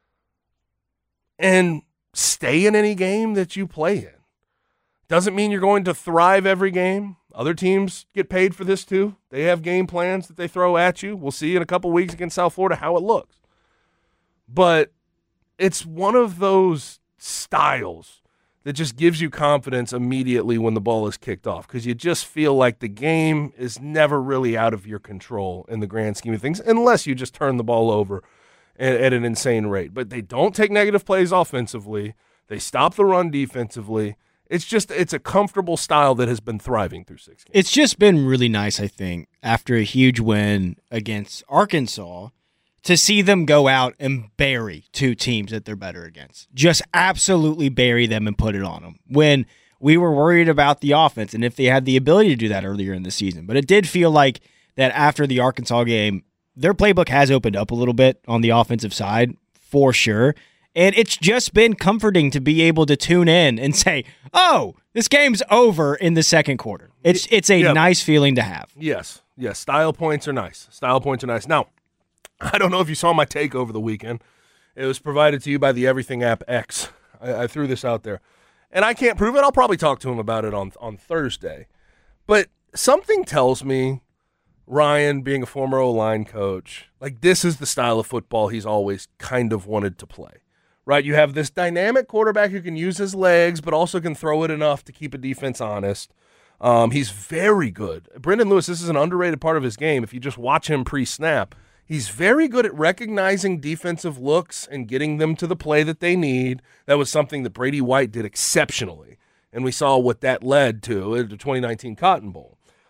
and stay in any game that you play in. Doesn't mean you're going to thrive every game. Other teams get paid for this too. They have game plans that they throw at you. We'll see in a couple weeks against South Florida how it looks. But it's one of those styles that just gives you confidence immediately when the ball is kicked off because you just feel like the game is never really out of your control in the grand scheme of things unless you just turn the ball over at an insane rate. But they don't take negative plays offensively. They stop the run defensively. It's a comfortable style that has been thriving through 6 games. It's just been really nice, I think, after a huge win against Arkansas, to see them go out and bury 2 teams that they're better against. Just absolutely bury them and put it on them. When we were worried about the offense and if they had the ability to do that earlier in the season. But it did feel like that after the Arkansas game, their playbook has opened up a little bit on the offensive side, for sure. And it's just been comforting to be able to tune in and say, oh, this game's over in the second quarter. It's a nice feeling to have. Yes. Style points are nice. Now, I don't know if you saw my take over the weekend. It was provided to you by the Everything app X. I threw this out there. And I can't prove it. I'll probably talk to him about it on Thursday. But something tells me, Ryan, being a former O-line coach, like this is the style of football he's always kind of wanted to play. Right, you have this dynamic quarterback who can use his legs, but also can throw it enough to keep a defense honest. He's very good. Brendan Lewis, this is an underrated part of his game. If you just watch him pre-snap, he's very good at recognizing defensive looks and getting them to the play that they need. That was something that Brady White did exceptionally, and we saw what that led to at the 2019 Cotton Bowl.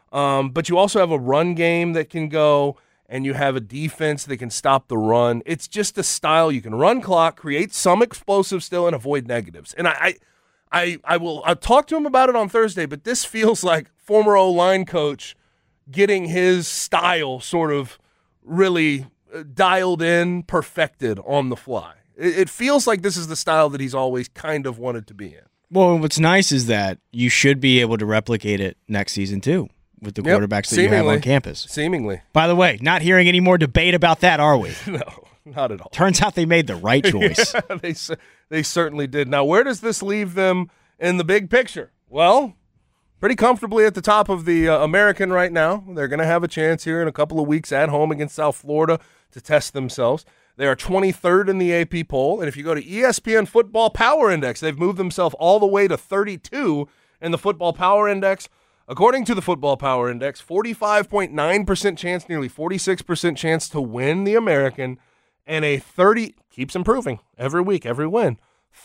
But you also have a run game that can go, and you have a defense that can stop the run. It's just a style. You can run clock, create some explosive still, and avoid negatives. And I'll talk to him about it on Thursday, but this feels like former O-line coach getting his style sort of really dialed in, perfected on the fly. It feels like this is the style that he's always kind of wanted to be in. Well, what's nice is that you should be able to replicate it next season, too, with the quarterbacks that you have on campus. Seemingly. By the way, not hearing any more debate about that, are we? No, not at all. Turns out they made the right choice. Yeah, they certainly did. Now, where does this leave them in the big picture? Well, pretty comfortably at the top of the American right now. They're going to have a chance here in a couple of weeks at home against South Florida to test themselves. They are 23rd in the AP poll, and if you go to ESPN Football Power Index, they've moved themselves all the way to 32 in the Football Power Index. According to the Football Power Index, 45.9% chance, nearly 46% chance to win the American, and a keeps improving every week, every win,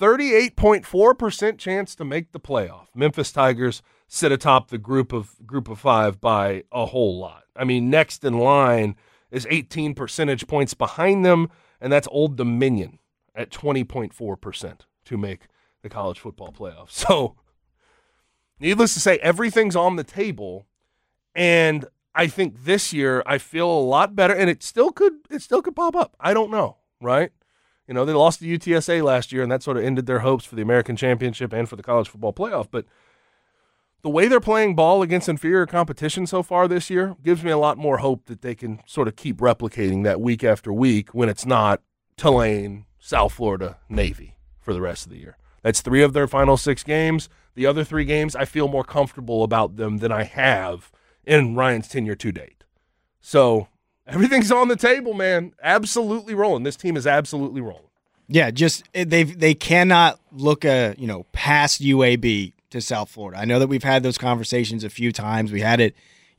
38.4% chance to make the playoff. Memphis Tigers sit atop the group of five by a whole lot. I mean, next in line is 18 percentage points behind them, and that's Old Dominion at 20.4% to make the college football playoff. So, needless to say, everything's on the table, and I think this year I feel a lot better, and it still could pop up. I don't know, right? You know, they lost to UTSA last year, and that sort of ended their hopes for the American Championship and for the college football playoff, but the way they're playing ball against inferior competition so far this year gives me a lot more hope that they can sort of keep replicating that week after week when it's not Tulane, South Florida, Navy for the rest of the year. That's 3 of their final 6 games. The other 3 games, I feel more comfortable about them than I have in Ryan's tenure to date. So everything's on the table, man. Absolutely rolling. This team is absolutely rolling. Yeah, just they cannot look past UAB to South Florida. I know that we've had those conversations a few times. We had it,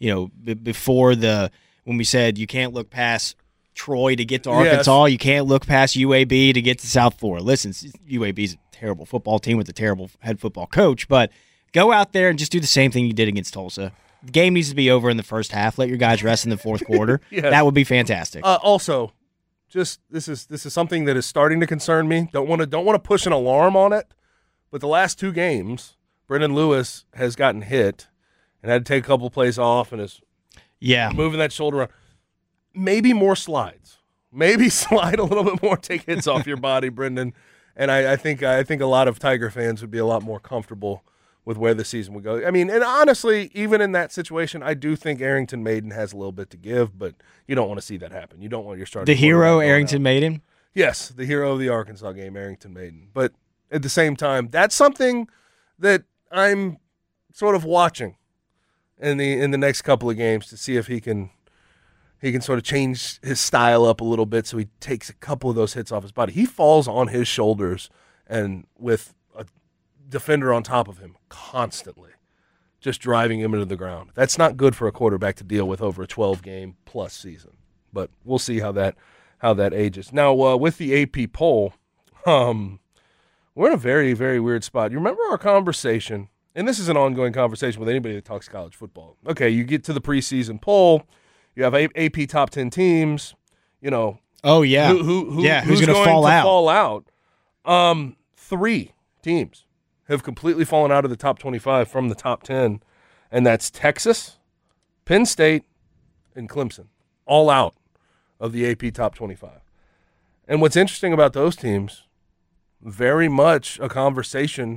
before when we said you can't look past Troy to get to Arkansas. Yes. You can't look past UAB to get to South Florida. Listen, UAB's a terrible football team with a terrible head football coach, but go out there and just do the same thing you did against Tulsa. The game needs to be over in the first half. Let your guys rest in the fourth quarter. Yes. That would be fantastic. Also, just this is something that is starting to concern me. Don't want to push an alarm on it, but the last 2 games, Brendan Lewis has gotten hit and had to take a couple of plays off and is moving that shoulder around. Maybe more slides. Maybe slide a little bit more, take hits off your body, Brendan. And I think a lot of Tiger fans would be a lot more comfortable with where the season would go. I mean, and honestly, even in that situation, I do think Arrington Maiden has a little bit to give, but you don't want to see that happen. You don't want your starting. The hero, Arrington Maiden? Yes, the hero of the Arkansas game, Arrington Maiden. But at the same time, that's something that I'm sort of watching in the next couple of games to see if he can sort of change his style up a little bit so he takes a couple of those hits off his body. He falls on his shoulders and with a defender on top of him constantly, just driving him into the ground. That's not good for a quarterback to deal with over a 12-game plus season. But we'll see how that ages. Now, with the AP poll, we're in a very, very weird spot. You remember our conversation, and this is an ongoing conversation with anybody that talks college football. Okay, you get to the preseason poll, you have AP top 10 teams, Oh, yeah. Who's going to fall out? 3 teams have completely fallen out of the top 25 from the top 10, and that's Texas, Penn State, and Clemson, all out of the AP top 25. And what's interesting about those teams, very much a conversation,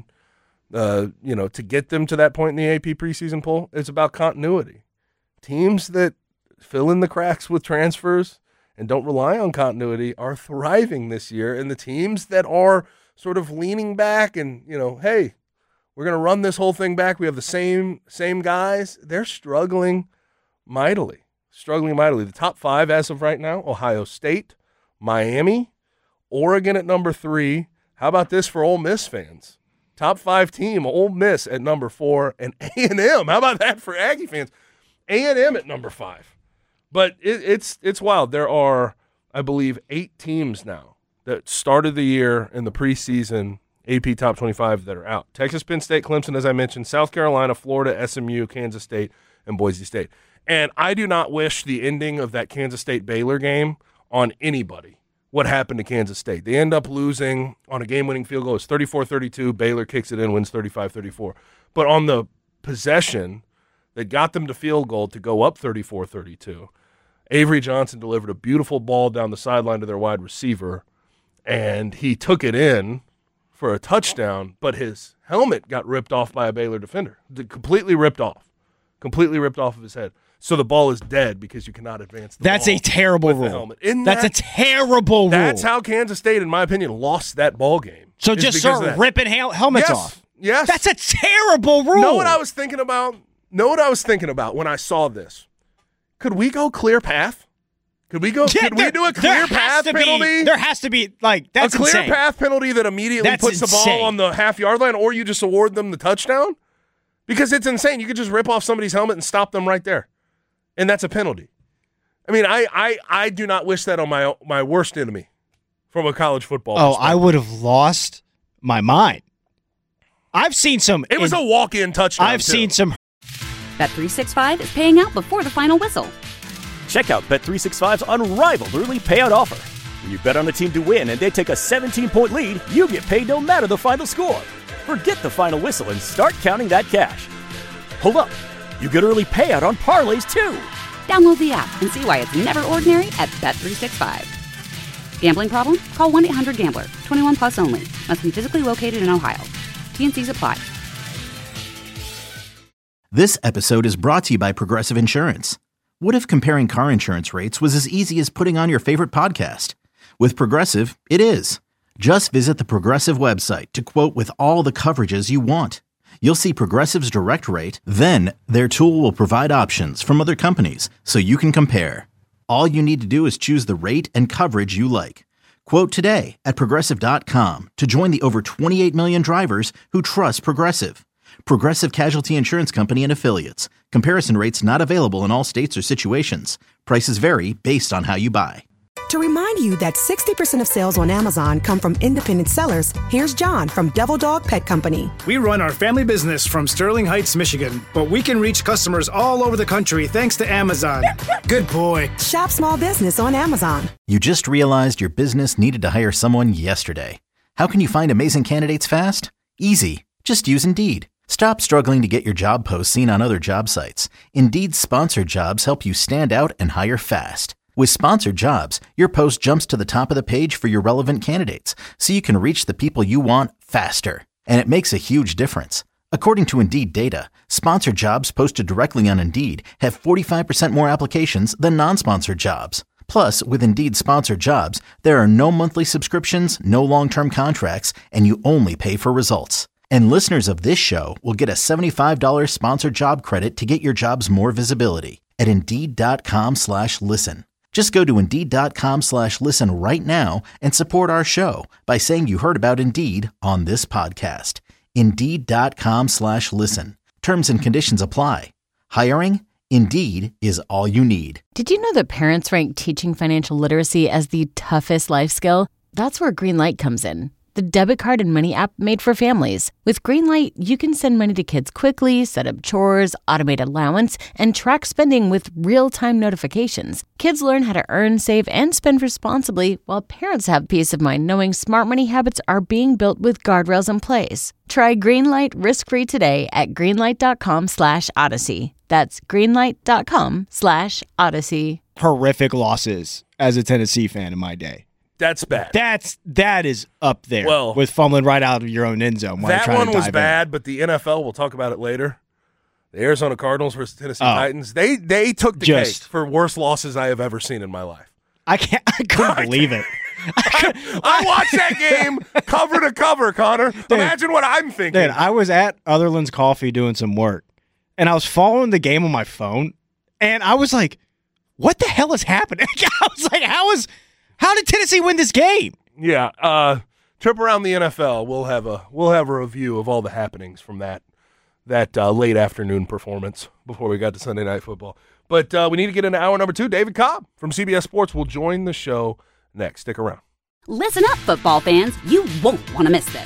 to get them to that point in the AP preseason poll, it's about continuity. Teams that fill in the cracks with transfers and don't rely on continuity are thriving this year, and the teams that are sort of leaning back and, hey, we're going to run this whole thing back, we have the same guys, they're struggling mightily. The top 5 as of right now, Ohio State, Miami, Oregon at number 3. How about this for Ole Miss fans? Top 5 team, Ole Miss at number 4, and A&M. How about that for Aggie fans? A&M at number 5. But it's wild. There are, I believe, 8 teams now that started the year in the preseason AP Top 25 that are out. Texas, Penn State, Clemson, as I mentioned, South Carolina, Florida, SMU, Kansas State, and Boise State. And I do not wish the ending of that Kansas State-Baylor game on anybody. What happened to Kansas State? They end up losing on a game-winning field goal. It's 34-32. Baylor kicks it in, wins 35-34. But on the possession that got them to field goal to go up 34-32, Avery Johnson delivered a beautiful ball down the sideline to their wide receiver, and he took it in for a touchdown, but his helmet got ripped off by a Baylor defender. Completely ripped off of his head. So the ball is dead because you cannot advance the ball. That's a terrible rule. That's a terrible rule. That's how Kansas State, in my opinion, lost that ball game. So just start ripping helmets off. Yes. That's a terrible rule. Know what I was thinking about? When I saw this? Could we go clear path? Could we do a clear path penalty? There has to be, that's a clear insane. path penalty that immediately puts the ball on the half-yard line, or you just award them the touchdown? Because it's insane. You could just rip off somebody's helmet and stop them right there. And that's a penalty. I mean, I do not wish that on my worst enemy from a college football perspective. I would have lost my mind. I've seen some. It was a walk-in touchdown. I've seen some. Bet365 is paying out before the final whistle. Check out Bet365's unrivaled early payout offer. When you bet on a team to win and they take a 17-point lead, you get paid no matter the final score. Forget the final whistle and start counting that cash. Hold up. You get early payout on parlays, too. Download the app and see why it's never ordinary at Bet365. Gambling problem? Call 1-800-GAMBLER. 21 plus only. Must be physically located in Ohio. T&Cs apply. This episode is brought to you by Progressive Insurance. What if comparing car insurance rates was as easy as putting on your favorite podcast? With Progressive, it is. Just visit the Progressive website to quote with all the coverages you want. You'll see Progressive's direct rate, then their tool will provide options from other companies so you can compare. All you need to do is choose the rate and coverage you like. Quote today at Progressive.com to join the over 28 million drivers who trust Progressive. Progressive Casualty Insurance Company and Affiliates. Comparison rates not available in all states or situations. Prices vary based on how you buy. To remind you that 60% of sales on Amazon come from independent sellers, here's John from Devil Dog Pet Company. We run our family business from Sterling Heights, Michigan, but we can reach customers all over the country thanks to Amazon. Good boy. Shop small business on Amazon. You just realized your business needed to hire someone yesterday. How can you find amazing candidates fast? Easy. Just use Indeed. Stop struggling to get your job posts seen on other job sites. Indeed's sponsored jobs help you stand out and hire fast. With sponsored jobs, your post jumps to the top of the page for your relevant candidates, so you can reach the people you want faster. And it makes a huge difference. According to Indeed data, sponsored jobs posted directly on Indeed have 45% more applications than non-sponsored jobs. Plus, with Indeed sponsored jobs, there are no monthly subscriptions, no long-term contracts, and you only pay for results. And listeners of this show will get a $75 sponsored job credit to get your jobs more visibility at Indeed.com/listen. Just go to Indeed.com/listen right now and support our show by saying you heard about Indeed on this podcast. Indeed.com/listen. Terms and conditions apply. Hiring? Indeed is all you need. Did you know that parents rank teaching financial literacy as the toughest life skill? That's where Greenlight comes in. The debit card and money app made for families. With Greenlight, you can send money to kids quickly, set up chores, automate allowance, and track spending with real-time notifications. Kids learn how to earn, save, and spend responsibly, while parents have peace of mind knowing smart money habits are being built with guardrails in place. Try Greenlight risk-free today at greenlight.com/Odyssey. That's greenlight.com/Odyssey. Horrific losses as a Tennessee fan in my day. That's bad. That is up there with fumbling right out of your own end zone. That one was bad, but the NFL, we'll talk about it later. The Arizona Cardinals versus Tennessee Titans, they took the cake for worst losses I have ever seen in my life. I couldn't believe it. I watched that game cover to cover, Connor. Imagine what I'm thinking. Dude, I was at Otherland's Coffee doing some work, and I was following the game on my phone, and I was like, what the hell is happening? I was like, how did Tennessee win this game? Yeah, trip around the NFL. We'll have a review of all the happenings from that late afternoon performance before we got to Sunday Night Football. But we need to get into hour number 2. David Cobb from CBS Sports will join the show next. Stick around. Listen up, football fans. You won't want to miss this.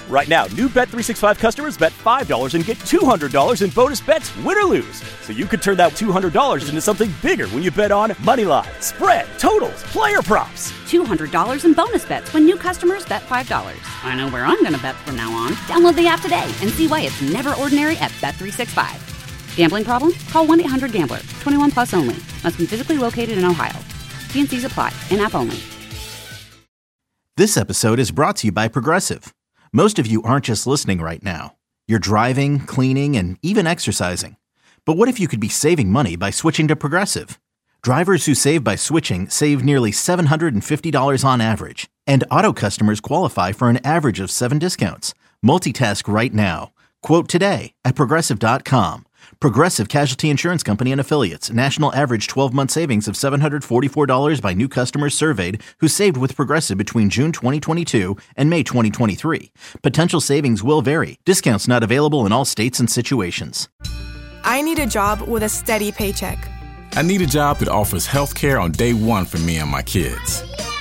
Right now, new Bet365 customers bet $5 and get $200 in bonus bets, win or lose. So you could turn that $200 into something bigger when you bet on moneyline, spread, totals, player props. $200 in bonus bets when new customers bet $5. I know where I'm going to bet from now on. Download the app today and see why it's never ordinary at Bet365. Gambling problem? Call 1-800-GAMBLER. 21 plus only. Must be physically located in Ohio. T&Cs apply. In-app only. This episode is brought to you by Progressive. Most of you aren't just listening right now. You're driving, cleaning, and even exercising. But what if you could be saving money by switching to Progressive? Drivers who save by switching save nearly $750 on average. And auto customers qualify for an average of 7 discounts. Multitask right now. Quote today at Progressive.com. Progressive Casualty Insurance Company and Affiliates. National average 12-month savings of $744 by new customers surveyed who saved with Progressive between June 2022 and May 2023. Potential savings will vary. Discounts not available in all states and situations. I need a job with a steady paycheck. I need a job that offers health care on day one for me and my kids.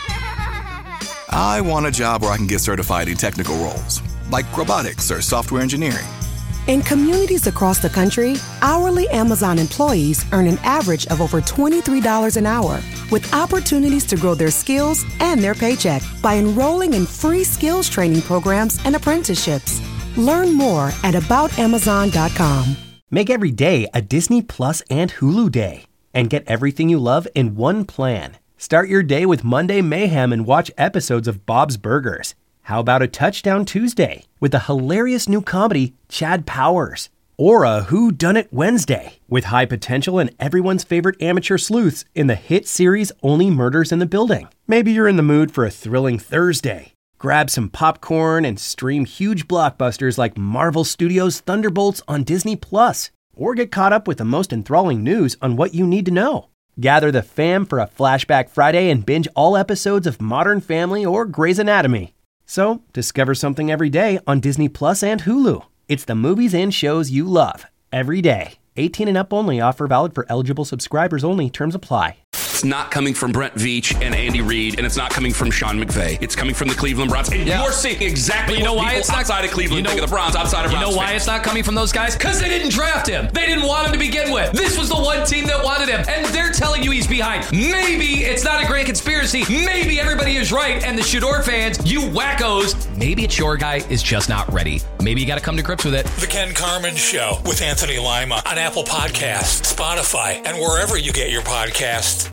I want a job where I can get certified in technical roles, like robotics or software engineering. In communities across the country, hourly Amazon employees earn an average of over $23 an hour, with opportunities to grow their skills and their paycheck by enrolling in free skills training programs and apprenticeships. Learn more at aboutamazon.com. Make every day a Disney Plus and Hulu day, and get everything you love in one plan. Start your day with Monday Mayhem and watch episodes of Bob's Burgers. How about a Touchdown Tuesday with the hilarious new comedy, Chad Powers? Or a Whodunit Wednesday with high potential and everyone's favorite amateur sleuths in the hit series Only Murders in the Building. Maybe you're in the mood for a thrilling Thursday. Grab some popcorn and stream huge blockbusters like Marvel Studios' Thunderbolts on Disney+. Or get caught up with the most enthralling news on What You Need to Know. Gather the fam for a Flashback Friday and binge all episodes of Modern Family or Grey's Anatomy. So, discover something every day on Disney Plus and Hulu. It's the movies and shows you love, every day. 18 and up only. Offer valid for eligible subscribers only. Terms apply. It's not coming from Brent Veach and Andy Reid, and it's not coming from Sean McVay. It's coming from the Cleveland Browns. And you're seeing exactly what people outside of Cleveland think of the Browns, outside of Browns. You know why it's not coming from those guys? Because they didn't draft him. They didn't want him to begin with. This was the one team that wanted him, and they're telling you he's behind. Maybe it's not a grand conspiracy. Maybe everybody is right, and the Shador fans, you wackos, maybe it's your guy is just not ready. Maybe you got to come to grips with it. The Ken Carman Show with Anthony Lima on Apple Podcasts, Spotify, and wherever you get your podcasts.